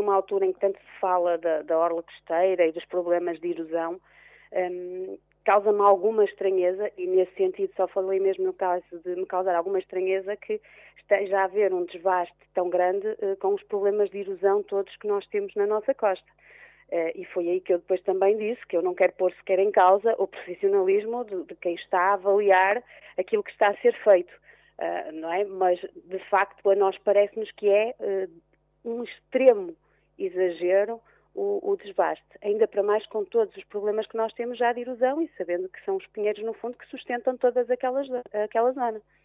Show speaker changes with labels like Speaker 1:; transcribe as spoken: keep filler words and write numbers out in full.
Speaker 1: numa altura em que tanto se fala da, da orla costeira e dos problemas de erosão, um, causa-me alguma estranheza, e nesse sentido só falei mesmo no caso de me causar alguma estranheza que esteja a haver um desbaste tão grande uh, com os problemas de erosão todos que nós temos na nossa costa. Uh, e foi aí que eu depois também disse que eu não quero pôr sequer em causa o profissionalismo de, de quem está a avaliar aquilo que está a ser feito, uh, não é? Mas, de facto, a nós parece-nos que é uh, um extremo exagero o, o desbaste, ainda para mais com todos os problemas que nós temos já de erosão e sabendo que são os pinheiros, no fundo, que sustentam todas aquelas, aquela zona.